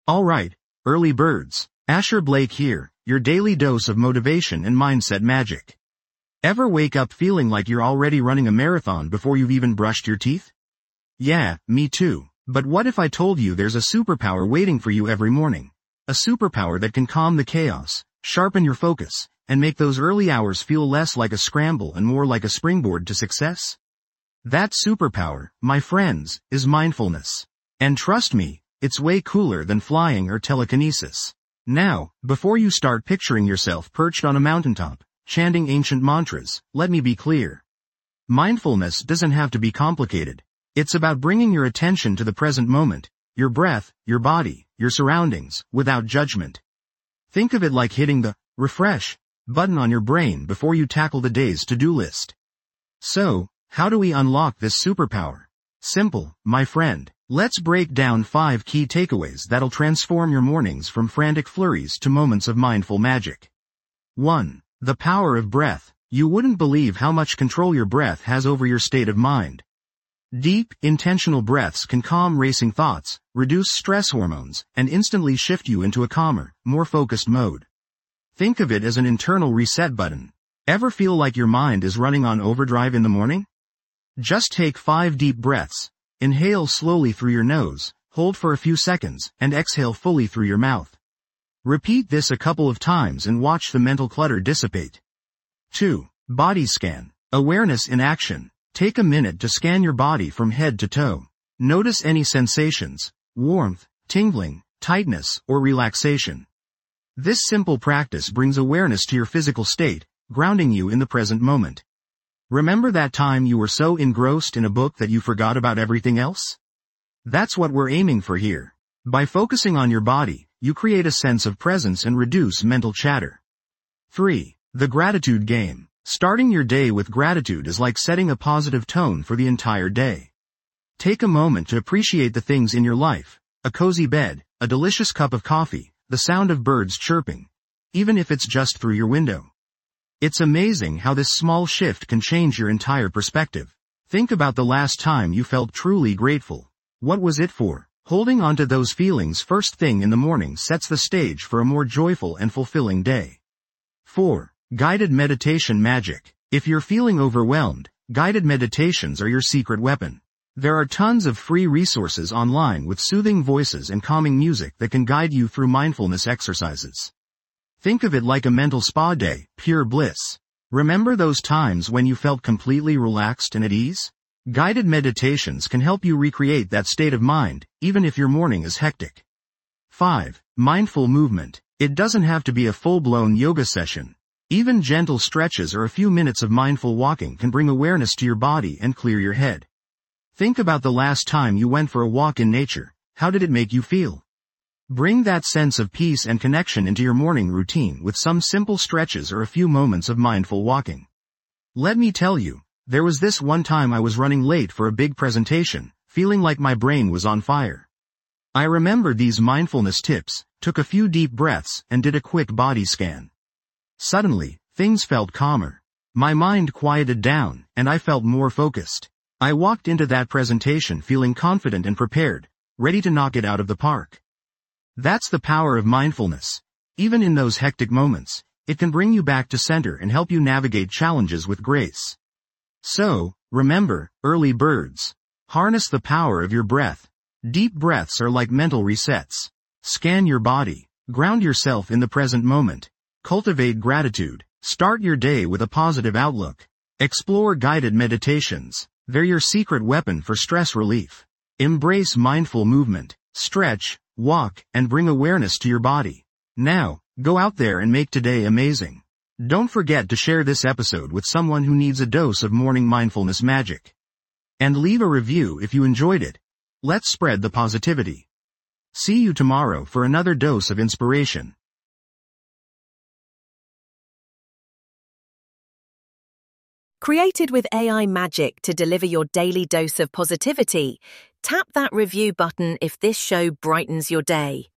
Alright, early birds. Asher Blake here, your daily dose of motivation and mindset magic. Ever wake up feeling like you're already running a marathon before you've even brushed your teeth? Yeah, me too. But what if I told you there's a superpower waiting for you every morning? A superpower that can calm the chaos, sharpen your focus, and make those early hours feel less like a scramble and more like a springboard to success? That superpower, my friends, is mindfulness. And trust me, it's way cooler than flying or telekinesis. Now, before you start picturing yourself perched on a mountaintop, chanting ancient mantras, let me be clear. Mindfulness doesn't have to be complicated. It's about bringing your attention to the present moment, your breath, your body, your surroundings, without judgment. Think of it like hitting the refresh button on your brain before you tackle the day's to-do list. So, how do we unlock this superpower? Simple, my friend. Let's break down 5 key takeaways that'll transform your mornings from frantic flurries to moments of mindful magic. 1. The power of breath. You wouldn't believe how much control your breath has over your state of mind. Deep, intentional breaths can calm racing thoughts, reduce stress hormones, and instantly shift you into a calmer, more focused mode. Think of it as an internal reset button. Ever feel like your mind is running on overdrive in the morning? Just take 5 deep breaths. Inhale slowly through your nose, hold for a few seconds, and exhale fully through your mouth. Repeat this a couple of times and watch the mental clutter dissipate. 2. Body scan. Awareness in action. Take a minute to scan your body from head to toe. Notice any sensations, warmth, tingling, tightness, or relaxation. This simple practice brings awareness to your physical state, grounding you in the present moment. Remember that time you were so engrossed in a book that you forgot about everything else? That's what we're aiming for here. By focusing on your body, you create a sense of presence and reduce mental chatter. 3. The gratitude game. Starting your day with gratitude is like setting a positive tone for the entire day. Take a moment to appreciate the things in your life, a cozy bed, a delicious cup of coffee, the sound of birds chirping, even if it's just through your window. It's amazing how this small shift can change your entire perspective. Think about the last time you felt truly grateful. What was it for? Holding on to those feelings first thing in the morning sets the stage for a more joyful and fulfilling day. 4. Guided meditation magic. If you're feeling overwhelmed, guided meditations are your secret weapon. There are tons of free resources online with soothing voices and calming music that can guide you through mindfulness exercises. Think of it like a mental spa day, pure bliss. Remember those times when you felt completely relaxed and at ease? Guided meditations can help you recreate that state of mind, even if your morning is hectic. 5. Mindful movement. It doesn't have to be a full-blown yoga session. Even gentle stretches or a few minutes of mindful walking can bring awareness to your body and clear your head. Think about the last time you went for a walk in nature. How did it make you feel? Bring that sense of peace and connection into your morning routine with some simple stretches or a few moments of mindful walking. Let me tell you, there was this one time I was running late for a big presentation, feeling like my brain was on fire. I remembered these mindfulness tips, took a few deep breaths, and did a quick body scan. Suddenly, things felt calmer. My mind quieted down, and I felt more focused. I walked into that presentation feeling confident and prepared, ready to knock it out of the park. That's the power of mindfulness. Even in those hectic moments, it can bring you back to center and help you navigate challenges with grace. So, remember, early birds. Harness the power of your breath. Deep breaths are like mental resets. Scan your body. Ground yourself in the present moment. Cultivate gratitude. Start your day with a positive outlook. Explore guided meditations. They're your secret weapon for stress relief. Embrace mindful movement. Stretch, walk, and bring awareness to your body. Now, go out there and make today amazing. Don't forget to share this episode with someone who needs a dose of morning mindfulness magic. And leave a review if you enjoyed it. Let's spread the positivity. See you tomorrow for another dose of inspiration. Created with AI magic to deliver your daily dose of positivity, tap that review button if this show brightens your day.